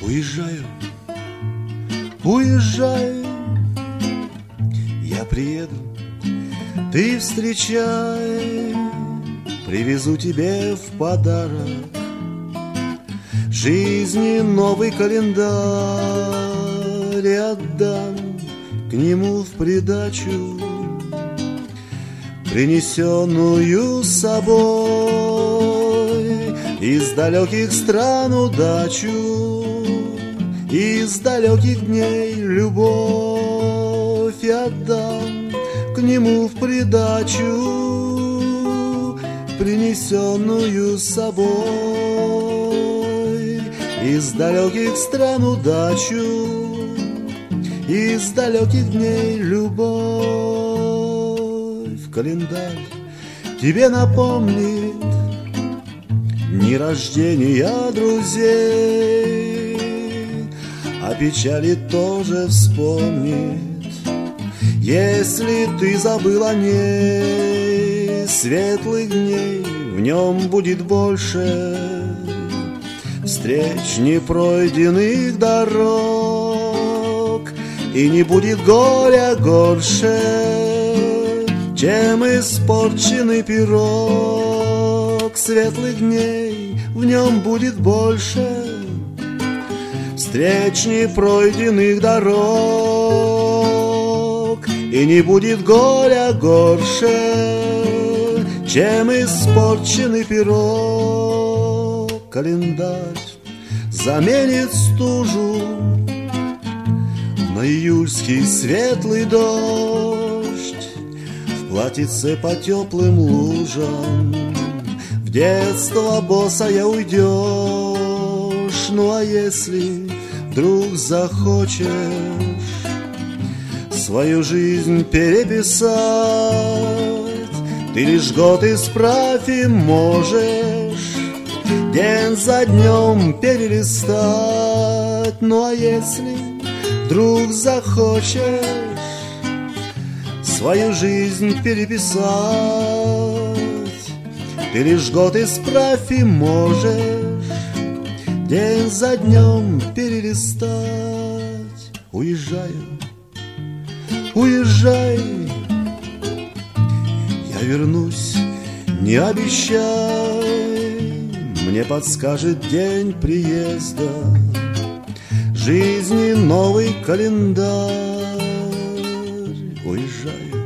Уезжаю, уезжаю, я приеду, ты встречай, привезу тебе в подарок жизни новый календарь и отдам к нему в придачу принесенную с собой из далеких стран удачу, из далеких дней любовь, и отдам к нему в придачу принесенную с собой из далеких стран удачу, из далеких дней любовь. Календарь тебе напомнит дни рождения друзей, а печали тоже вспомнит, если ты забыл о ней. Светлых дней в нем будет больше, встреч непройденных дорог, и не будет горя горше, чем испорченный пирог. Светлых дней в нем будет больше, встреч непройденных дорог, и не будет горя горше, чем испорченный пирог. Календарь заменит стужу на июльский светлый дождь, в платьице по теплым лужам в детство босая уйдешь. Ну а если вдруг захочешь свою жизнь переписать, ты лишь год исправь и можешь день за днем перелистать. Ну а если вдруг захочешь свою жизнь переписать, ты лишь год исправь и можешь день за днем перелистать. Уезжаю, уезжай, я вернусь, не обещай, мне подскажет день приезда жизни новый календарь. Уезжаю,